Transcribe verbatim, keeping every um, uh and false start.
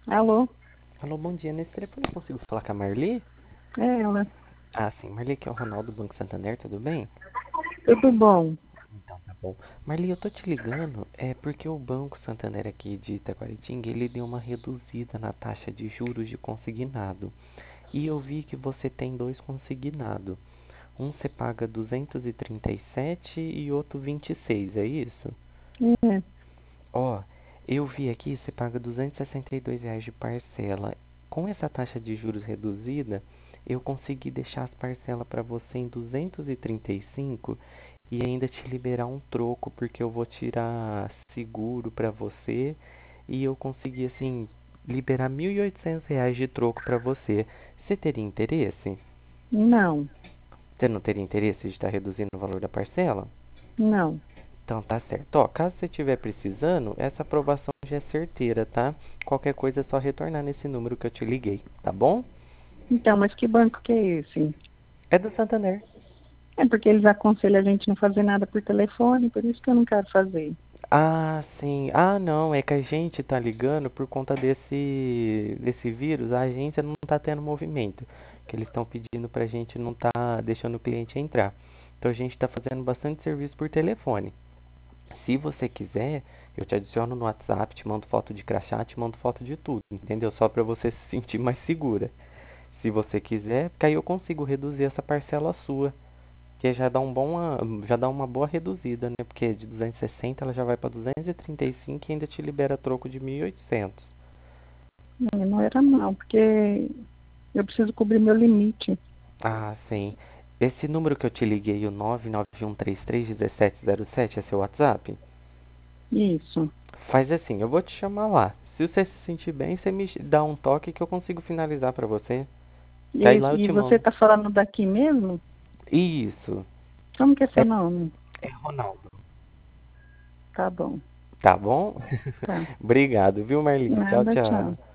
Alô? Alô, bom dia. Nesse telefone eu consigo falar com a Marli? É ela. Ah, sim. Marli, que é o Ronaldo do Banco Santander, tudo bem? Tudo bom? Então, tá bom. Marli, eu tô te ligando é porque o Banco Santander aqui de Itaquaritinga, ele deu uma reduzida na taxa de juros de consignado. E eu vi que você tem dois consignados. Um você paga duzentos e trinta e sete e outro vinte e seis, é isso? É. Ó, eu vi aqui, você paga duzentos e sessenta e dois reais de parcela. Com essa taxa de juros reduzida, eu consegui deixar as parcelas para você em duzentos e trinta e cinco e ainda te liberar um troco, porque eu vou tirar seguro para você e eu consegui, assim, liberar mil e oitocentos reais de troco para você. Você teria interesse? Não, Você não teria interesse de estar reduzindo o valor da parcela? não. Então tá certo. Ó, caso você estiver precisando, essa aprovação já é certeira, tá? Qualquer coisa é só retornar nesse número que eu te liguei, tá bom? Então, mas que banco que é esse? É do Santander. É porque eles aconselham a gente não fazer nada por telefone, por isso que eu não quero fazer. Ah, sim. Ah, não, é que a gente tá ligando por conta desse desse vírus, a agência não tá tendo movimento, que eles estão pedindo pra gente não tá deixando o cliente entrar. Então a gente tá fazendo bastante serviço por telefone. Se você quiser, eu te adiciono no WhatsApp, te mando foto de crachá, te mando foto de tudo, entendeu? Só para você se sentir mais segura. Se você quiser, porque aí eu consigo reduzir essa parcela sua, que já dá um bom, ah, já dá uma boa reduzida, né? Porque de duzentos e sessenta ela já vai para duzentos e trinta e cinco e ainda te libera troco de mil e oitocentos. É, não era não, porque eu preciso cobrir meu limite. Ah, sim. Esse número que eu te liguei, o nove nove um três três um sete zero sete, é seu WhatsApp? Isso. Faz assim, eu vou te chamar lá. Se você se sentir bem, você me dá um toque que eu consigo finalizar pra você. E, Que aí aí, lá eu e te você mando. está falando daqui mesmo? Isso. Como que é É, seu nome? é Ronaldo. Tá bom. Tá bom? Tá. Obrigado, viu, Marli? Tchau, Nada, tchau. tchau.